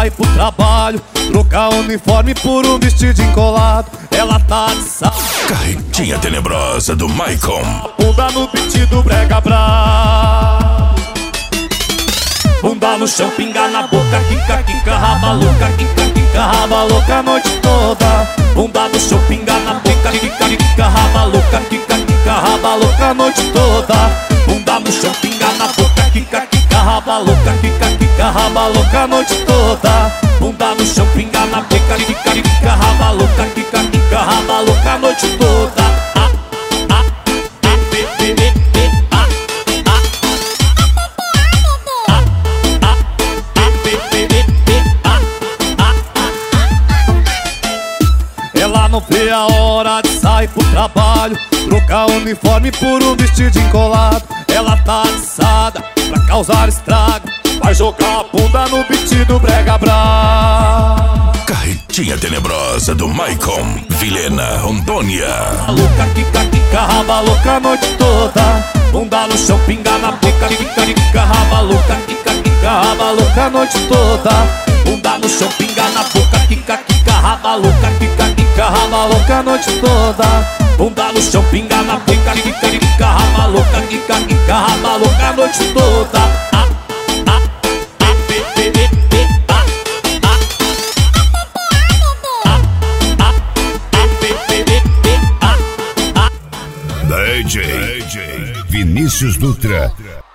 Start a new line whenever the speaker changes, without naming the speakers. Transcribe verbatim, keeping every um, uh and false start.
sai pro trabalho, trocar uniforme por um vestidinho colado. Ela tá de saia,
Carretinha tenebrosa do Maicon.
bunda no beat do brega bravo. Bunda no chão, pinga na boca, quica, quica, raba louca, quica, quica, raba louca a noite toda. Bunda no chão, pinga na boca, quica, quica, raba louca, quica, quica, raba louca a noite toda. Bunda no chão, pinga na boca, quica, quica, raba louca, quica, quica, raba louca a noite toda. Bunda no chão, pinga na boca, quica, quica, raba louca, quica, quica, raba louca a noite toda. Ah, ah, ah, be, be, be, be, ah, ah. Ah, ah, ah, be, be, be, be, ah, ah, ah. Ela não vê a hora de sair pro trabalho, trocar uniforme por um vestidinho colado. Ela tá atiçada pra causar estrago, vai jogar a bunda no beat do brega bravo.
Carretinha tenebrosa do Maicon. Vilhena, Rondônia.
Louca, quica, quica, raba louca a noite toda. Bunda no chão, pinga na boca, quica, quica, raba louca, quica, quica, raba louca a noite toda. Bunda no chão, pinga na boca, quica, quica, raba louca, quica, quica, raba louca a noite toda. Bunda no chão, pinga na boca, quica, quica, raba louca, quica, quica, raba louca a noite toda. Ah, ah, ah, be, be, be, be, ah, ah. Ah, ah, ah, be, be, be, be, ah, ah.
D J Vinícius Dutra.